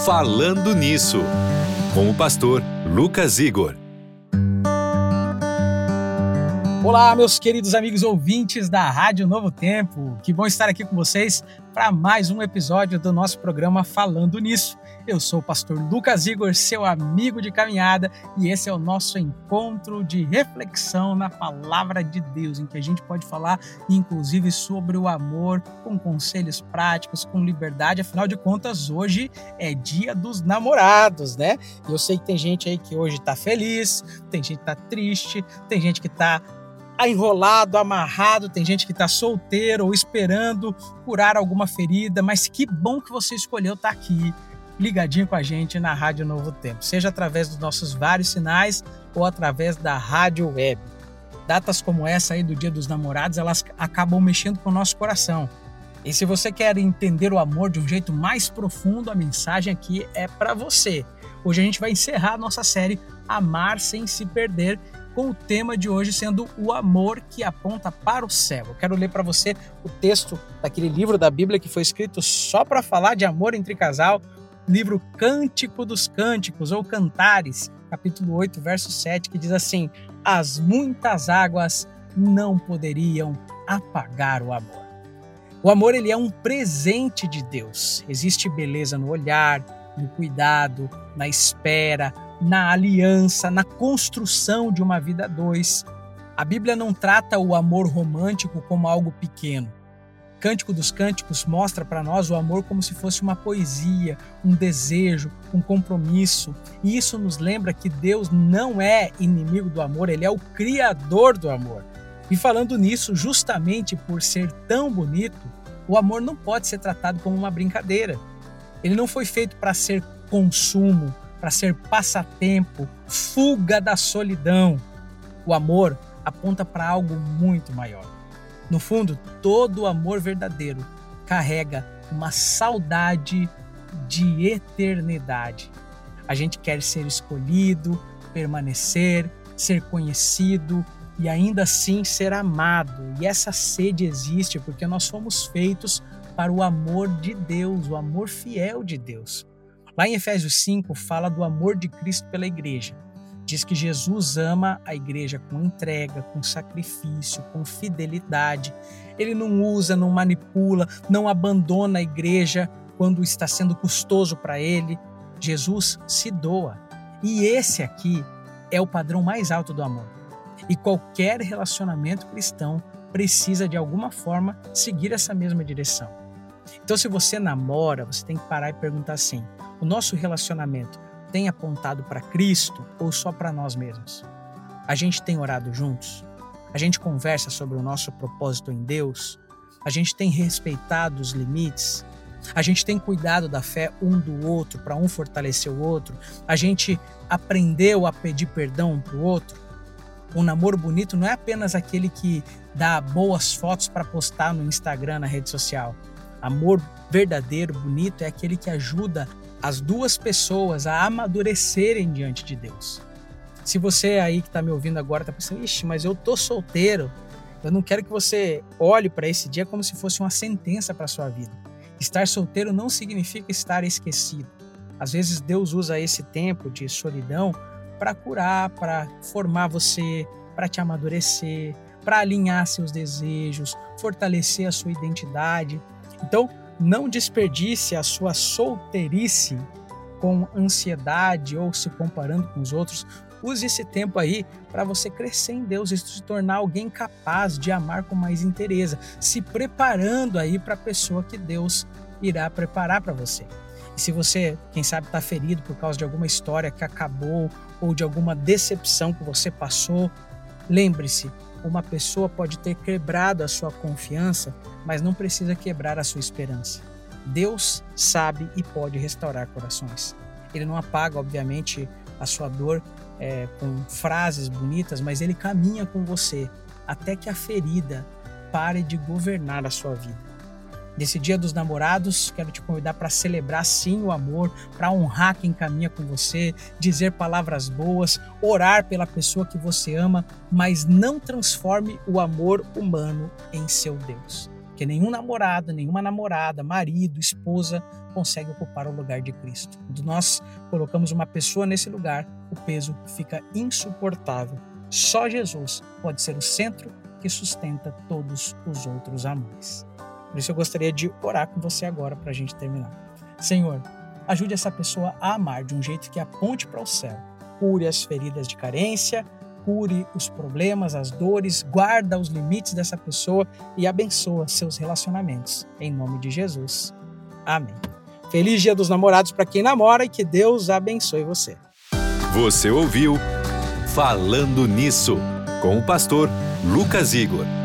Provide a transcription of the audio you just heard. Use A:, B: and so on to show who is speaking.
A: Falando Nisso, com o pastor Lucas Igor.
B: Olá, meus queridos amigos ouvintes da Rádio Novo Tempo. Que bom estar aqui com vocês para mais um episódio do nosso programa Falando Nisso. Eu sou o pastor Lucas Igor, seu amigo de caminhada, e esse é o nosso encontro de reflexão na Palavra de Deus, em que a gente pode falar, inclusive, sobre o amor, com conselhos práticos, com liberdade. Afinal de contas, hoje é Dia dos Namorados, né? Eu sei que tem gente aí que hoje tá feliz, tem gente que tá triste, tem gente que tá enrolado, amarrado, tem gente que está solteiro ou esperando curar alguma ferida, mas que bom que você escolheu estar aqui, ligadinho com a gente na Rádio Novo Tempo, seja através dos nossos vários sinais ou através da rádio web. Datas como essa aí do Dia dos Namorados, elas acabam mexendo com o nosso coração. E se você quer entender o amor de um jeito mais profundo, a mensagem aqui é para você. Hoje a gente vai encerrar a nossa série Amar Sem Se Perder, com o tema de hoje sendo o amor que aponta para o céu. Eu quero ler para você o texto daquele livro da Bíblia que foi escrito só para falar de amor entre casal, livro Cântico dos Cânticos, ou Cantares, capítulo 8, verso 7, que diz assim: as muitas águas não poderiam apagar o amor. O amor, ele é um presente de Deus. Existe beleza no olhar, no cuidado, na espera, na aliança, na construção de uma vida a dois. A Bíblia não trata o amor romântico como algo pequeno. Cântico dos Cânticos mostra para nós o amor como se fosse uma poesia, um desejo, um compromisso. E isso nos lembra que Deus não é inimigo do amor, Ele é o criador do amor. E falando nisso, justamente por ser tão bonito, o amor não pode ser tratado como uma brincadeira. Ele não foi feito para ser consumo, para ser passatempo, fuga da solidão. O amor aponta para algo muito maior. No fundo, todo amor verdadeiro carrega uma saudade de eternidade. A gente quer ser escolhido, permanecer, ser conhecido e ainda assim ser amado. E essa sede existe porque nós fomos feitos para o amor de Deus, o amor fiel de Deus. Lá em Efésios 5 fala do amor de Cristo pela igreja. Diz que Jesus ama a igreja com entrega, com sacrifício, com fidelidade. Ele não usa, não manipula, não abandona a igreja quando está sendo custoso para ele. Jesus se doa. E esse aqui é o padrão mais alto do amor. E qualquer relacionamento cristão precisa de alguma forma seguir essa mesma direção. Então, se você namora, você tem que parar e perguntar assim: o nosso relacionamento tem apontado para Cristo ou só para nós mesmos? A gente tem orado juntos? A gente conversa sobre o nosso propósito em Deus? A gente tem respeitado os limites? A gente tem cuidado da fé um do outro para um fortalecer o outro? A gente aprendeu a pedir perdão um para o outro? Um namoro bonito não é apenas aquele que dá boas fotos para postar no Instagram, na rede social. Amor verdadeiro, bonito, é aquele que ajuda as duas pessoas a amadurecerem diante de Deus. Se você aí que está me ouvindo agora está pensando: ixi, mas eu tô solteiro, eu não quero que você olhe para esse dia como se fosse uma sentença para a sua vida. Estar solteiro não significa estar esquecido. Às vezes Deus usa esse tempo de solidão para curar, para formar você, para te amadurecer, para alinhar seus desejos, fortalecer a sua identidade. Então, não desperdice a sua solteirice com ansiedade ou se comparando com os outros. Use esse tempo aí para você crescer em Deus e se tornar alguém capaz de amar com mais inteireza, se preparando aí para a pessoa que Deus irá preparar para você. E se você, quem sabe, está ferido por causa de alguma história que acabou ou de alguma decepção que você passou, lembre-se: uma pessoa pode ter quebrado a sua confiança, mas não precisa quebrar a sua esperança. Deus sabe e pode restaurar corações. Ele não apaga, obviamente, a sua dor com frases bonitas, mas Ele caminha com você até que a ferida pare de governar a sua vida. Nesse Dia dos Namorados, quero te convidar para celebrar sim o amor, para honrar quem caminha com você, dizer palavras boas, orar pela pessoa que você ama, mas não transforme o amor humano em seu Deus. Porque nenhum namorado, nenhuma namorada, marido, esposa consegue ocupar o lugar de Cristo. Quando nós colocamos uma pessoa nesse lugar, o peso fica insuportável. Só Jesus pode ser o centro que sustenta todos os outros amores. Por isso eu gostaria de orar com você agora para a gente terminar. Senhor, ajude essa pessoa a amar de um jeito que aponte para o céu. Cure as feridas de carência, cure os problemas, as dores, guarda os limites dessa pessoa e abençoa seus relacionamentos. Em nome de Jesus. Amém. Feliz Dia dos Namorados para quem namora e que Deus abençoe você.
A: Você ouviu Falando Nisso, com o pastor Lucas Igor.